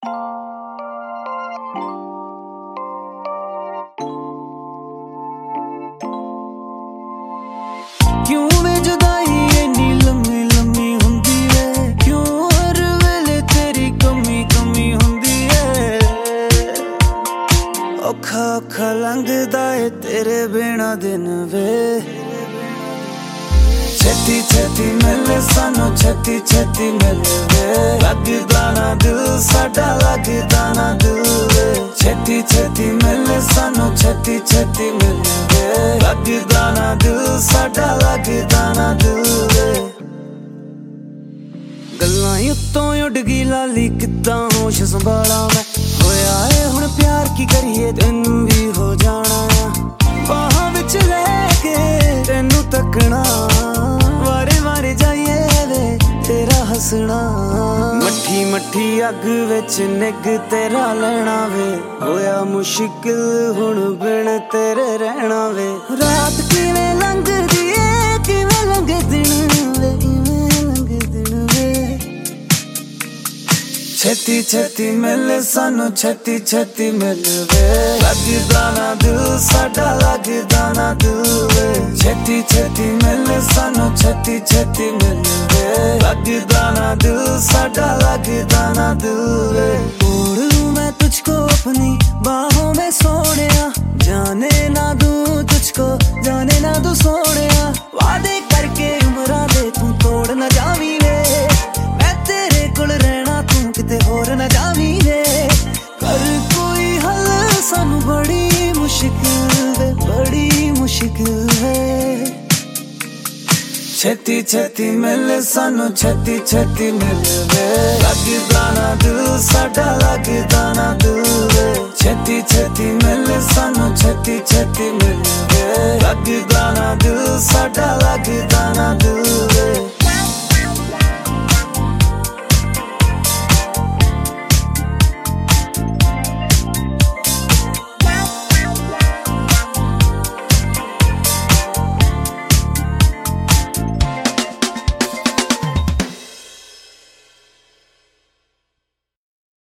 क्यों वे जुदाई इन्नी लम्मी लम्मी हुंदी है, क्यों हर वेले तेरी कमी कमी हुंदी है। औखा औखा लंघदा है तेरे बिना दिन वे, छेती छेती मिले सानू छेती छेती मिले वे। लगदा ना दिल साडा लगदा ना दिल वे, छेती छेती मिले सानू छेती छेती मिले वे। लगदा ना दिल साडा लगदा ना दिल वे। गल्लां उत्तों उड़ गई लाली किद्दां होश संभाला मैं, होया है हुण प्यार की करिए तैनू भी हो जाना आ। बाहां विच लैके तैनू तकना, वारे वारे जाइए वे तेरा हसना। मट्ठी मट्ठी अग विच निग तेरा लैना वे, होया मुश्किल हुण बिन तेरे रहना वे। रात किवें लंघदी ए किवें लंघे दिन वे, इवें लंघे दिन वे। छेती छेती मिले सानू छेती छेती मिले वे। लगदा ना दिल साडा लगदा ना दिल वे, छेती छेती मिले सानू छेती छेती मिले वे। लगदा ना दिल साडा लगदा ना दिल वे। ओढ़ लूं मैं तुझको अपनी बाहों में सोनिया, जाने ना दूं तुझको जाने ना दूं सोनिया। वादे करके उमरां दे तू तोड़ ना जावीं वे, मैं तेरे कोल रहना तू किते होर ना जावीं वे। कर कोई हल सानू बड़ी मुश्किल है, बड़ी मुश्किल है। छेती छेती मिले सानू छेती छेती मिले वे। लगदा ना दिल साडा